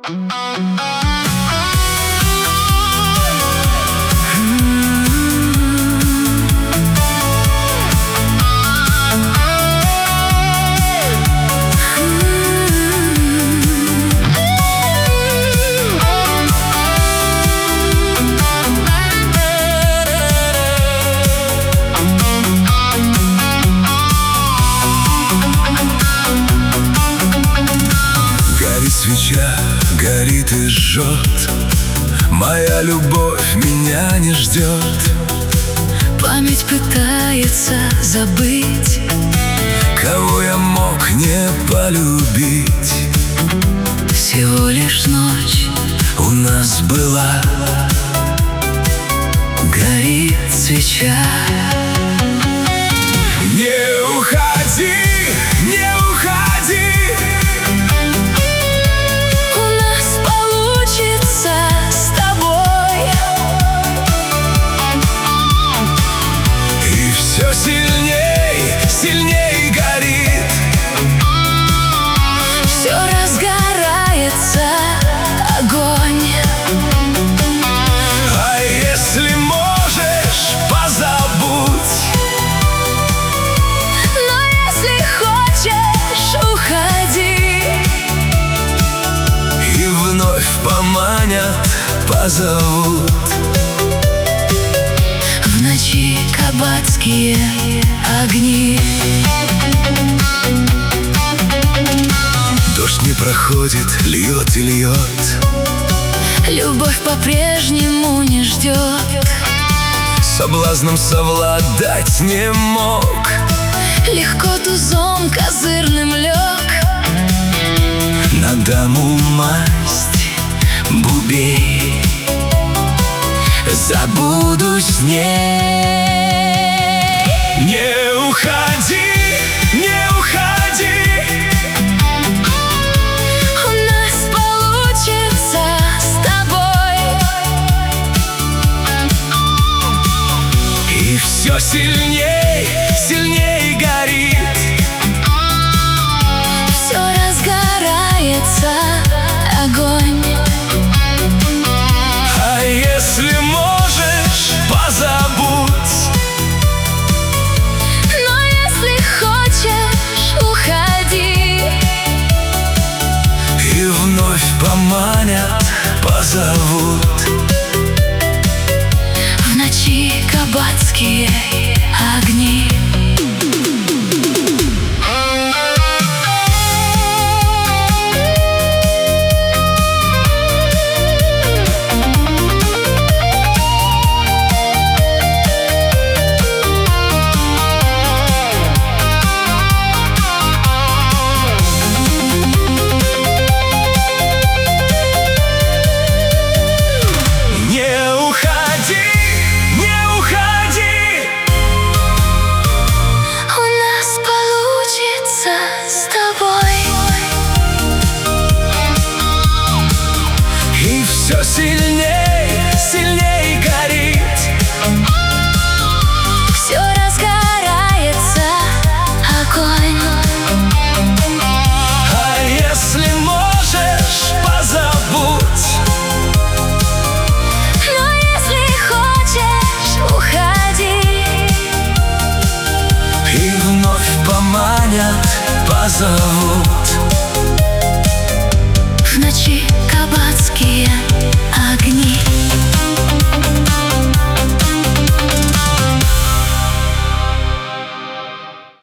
Свеча горит и жжет, моя любовь меня не ждет. Память пытается забыть, кого я мог не полюбить. всего лишь ночь У нас была, горит свеча. Не уходи, не уходи. С тобой И все сильней, сильней горит. все разгорается огонь. А если можешь, позабудь. Но если хочешь, уходи. И вновь поманят, позовут. В ночи кабацкие огни. Дождь не проходит, льет и льет. Любовь по-прежнему не ждет. Соблазном совладать не мог. Легко тузом козырным лег. На даму масть, бубей, Забуду с ней. не уходи, не уходи. У нас получится с тобой. И все сильней, сильней горит. Все разгорается огонь. А если можешь, позабудь. Но если хочешь, уходи. И вновь поманят, позовут. В ночи кабацкие огни. С тобой. И все сильней, сильней горит. Все разгорается огонь. А если можешь, позабудь. Но если хочешь, уходи. И вновь поманят, позовут.